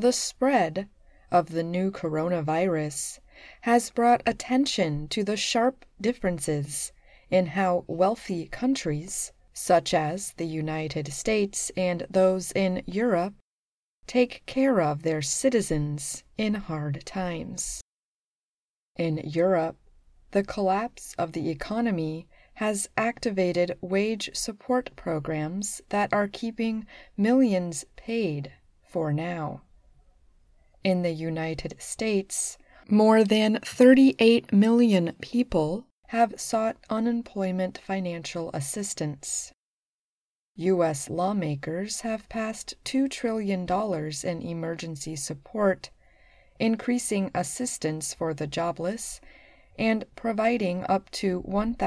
The spread of the new coronavirus has brought attention to the sharp differences in how wealthy countries, such as the United States and those in Europe, take care of their citizens in hard times. In Europe, the collapse of the economy has activated wage support programs that are keeping millions paid for now. In the United States, more than 38 million people have sought unemployment financial assistance. U.S. lawmakers have passed $2 trillion in emergency support, increasing assistance for the jobless and providing up to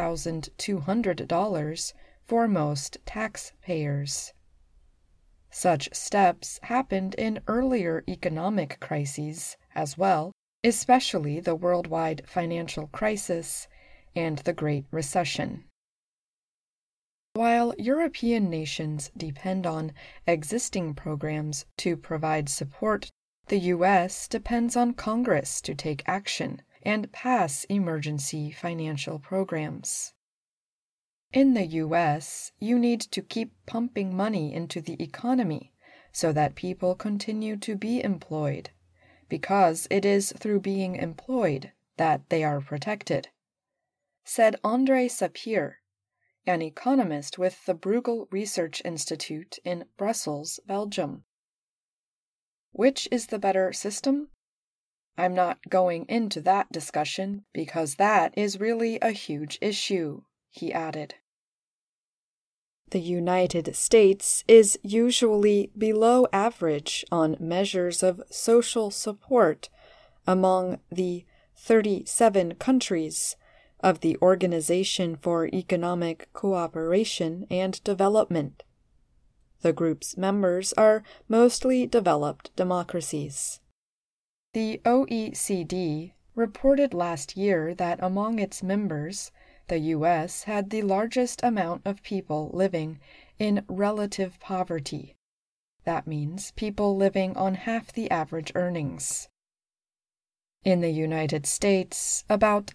$1,200 for most taxpayers. Such steps happened in earlier economic crises as well, especially the worldwide financial crisis and the Great Recession. While European nations depend on existing programs to provide support, the U.S. depends on Congress to take action and pass emergency financial programs. In the U.S., you need to keep pumping money into the economy so that people continue to be employed, because it is through being employed that they are protected, said André Sapir, an economist with the Bruegel Research Institute in Brussels, Belgium. Which is the better system? I'm not going into that discussion because that is really a huge issue, he added. The United States is usually below average on measures of social support among the 37 countries of the Organization for Economic Cooperation and Development. The group's members are mostly developed democracies. The OECD reported last year that among its members, the U.S. had the largest amount of people living in relative poverty. That means people living on half the average earnings. In the United States, about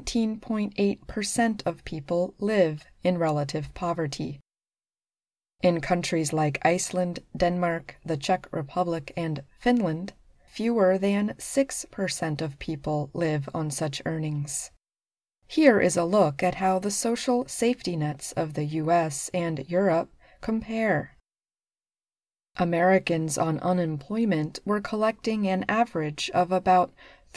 17.8% of people live in relative poverty. In countries like Iceland, Denmark, the Czech Republic, and Finland, fewer than 6% of people live on such earnings. Here is a look at how the social safety nets of the U.S. and Europe compare. Americans on unemployment were collecting an average of about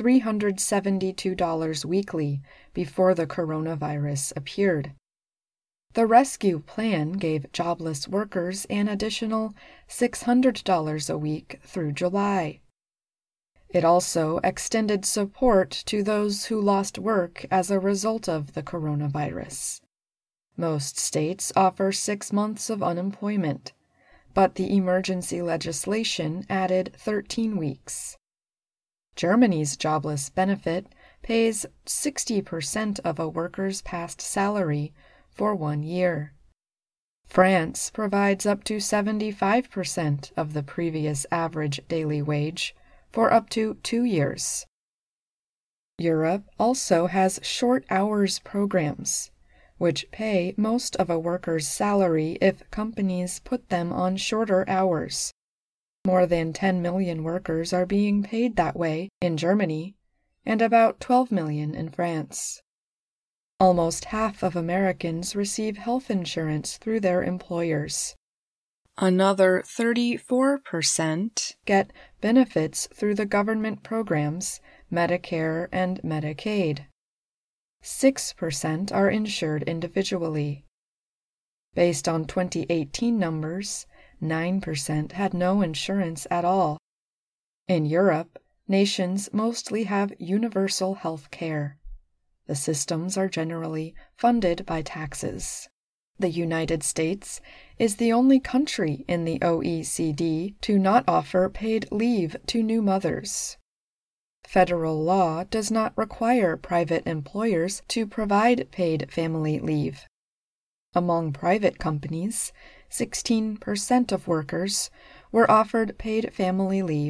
$372 weekly before the coronavirus appeared. The rescue plan gave jobless workers an additional $600 a week through July. It also extended support to those who lost work as a result of the coronavirus. Most states offer 6 months of unemployment, but the emergency legislation added 13 weeks. Germany's jobless benefit pays 60% of a worker's past salary for 1 year. France provides up to 75% of the previous average daily wage for up to 2 years. Europe also has short hours programs, which pay most of a worker's salary if companies put them on shorter hours. More than 10 million workers are being paid that way in Germany, and about 12 million in France. Almost half of Americans receive health insurance through their employers. Another 34% get benefits through the government programs Medicare and Medicaid. 6% are insured individually. Based on 2018 numbers, 9% had no insurance at all. In Europe, nations mostly have universal health care. The systems are generally funded by taxes. The United States is the only country in the OECD to not offer paid leave to new mothers. Federal law does not require private employers to provide paid family leave. Among private companies, 16% of workers were offered paid family leave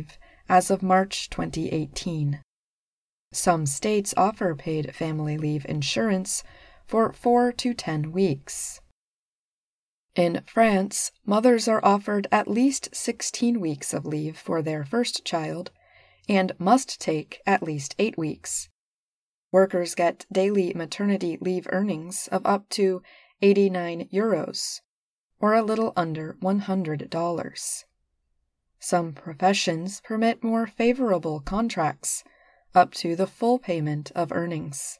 as of March 2018. Some states offer paid family leave insurance for 4 to 10 weeks. In France, mothers are offered at least 16 weeks of leave for their first child and must take at least 8 weeks. Workers get daily maternity leave earnings of up to €89, or a little under $100. Some professions permit more favorable contracts, up to the full payment of earnings.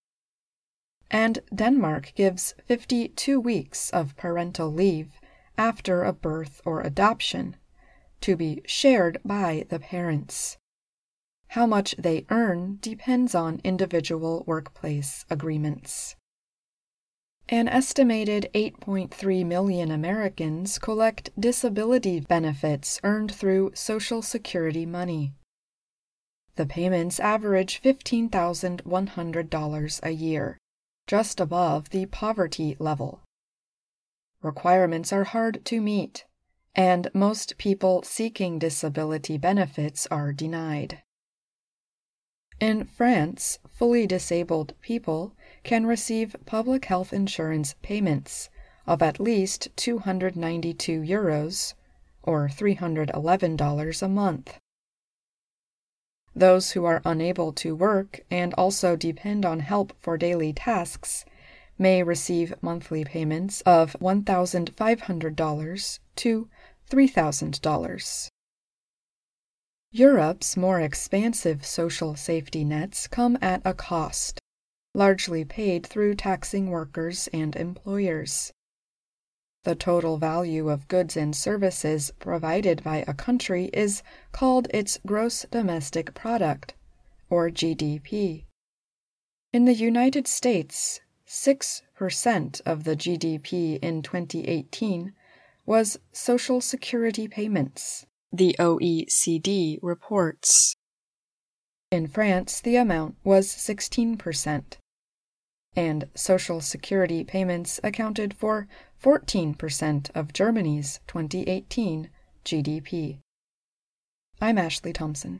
And Denmark gives 52 weeks of parental leave after a birth or adoption, to be shared by the parents. How much they earn depends on individual workplace agreements. An estimated 8.3 million Americans collect disability benefits earned through Social Security money. The payments average $15,100 a year, just above the poverty level. Requirements are hard to meet, and most people seeking disability benefits are denied. In France, fully disabled people can receive public health insurance payments of at least €292, or $311 a month. Those who are unable to work and also depend on help for daily tasks may receive monthly payments of $1,500 to $3,000. Europe's more expansive social safety nets come at a cost, largely paid through taxing workers and employers. The total value of goods and services provided by a country is called its gross domestic product, or GDP. In the United States, 6% of the GDP in 2018 was Social Security payments, the OECD reports. In France, the amount was 16%, and Social Security payments accounted for 14% of Germany's 2018 GDP. I'm Ashley Thompson.